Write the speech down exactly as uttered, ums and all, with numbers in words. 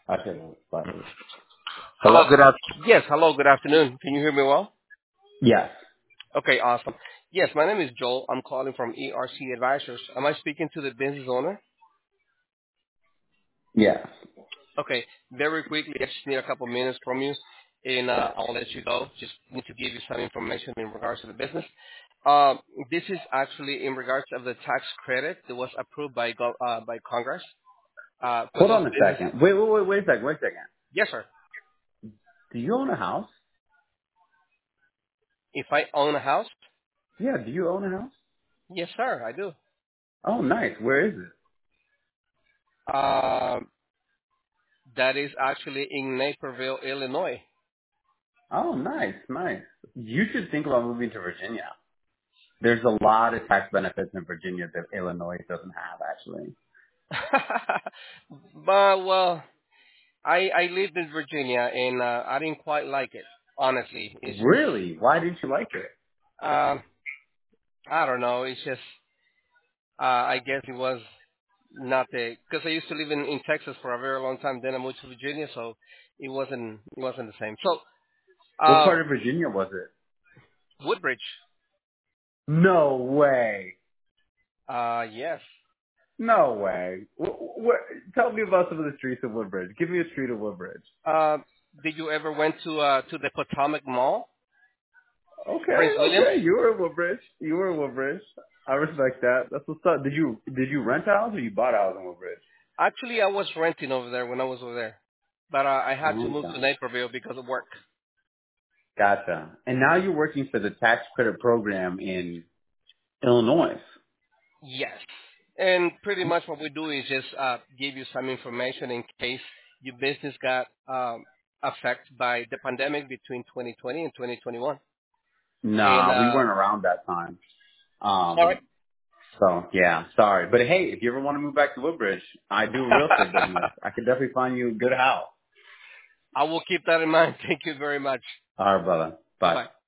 Okay, bye. Hello, Hello? good af- Yes, hello, good afternoon. Can you hear me well? Yes. Okay, awesome. Yes, my name is Joel. I'm calling from E R C Advisors. Am I speaking to the business owner? Yes. Okay, very quickly, I just need a couple minutes from you, and uh, I'll let you go. Just need to give you some information in regards to the business. Um, this is actually in regards of the tax credit that was approved by gov- uh, by Congress uh, for Hold those on a businesses. second. Wait, wait, wait, wait a second, wait a second. Yes, sir. Do you own a house? If I own a house, Yeah, do you own a house? yes, sir, I do. Oh, nice. Where is it? Um, that is actually in Naperville, Illinois. Oh, nice, nice. You should think about moving to Virginia. There's a lot of tax benefits in Virginia that Illinois doesn't have, actually. but well, I I lived in Virginia and uh, I didn't quite like it. Honestly, it's Really? Why didn't you like it? um I don't know. It's just uh, I guess it was not the because I used to live in in Texas for a very long time. Then I moved to Virginia, so it wasn't it wasn't the same. So What uh, part of Virginia was it? Woodbridge, No way. uh, yes. No way. Wh- wh- tell me about some of the streets of Woodbridge. Give me a street of Woodbridge. Uh, did you ever went to uh to the Potomac Mall, Okay, Prince Williams? okay. You were in Woodbridge. You were in Woodbridge. I respect that. That's what's up. Did you did you rent a house or you bought a house in Woodbridge? Actually, I was renting over there when I was over there, but uh, I had to move to Okay. Naperville because of work. Gotcha. And now you're working for the tax credit program in Illinois. Yes, and pretty much what we do is just uh, give you some information in case your business got um, affected by the pandemic between twenty twenty and twenty twenty-one. And Nah, we uh, weren't around that time. all right, Um, so yeah, sorry. But hey, if you ever want to move back to Woodbridge, I do real estate business. I could definitely find you a good house. I will keep that in mind. Thank you very much. All right, brother. Bye Bye. bye.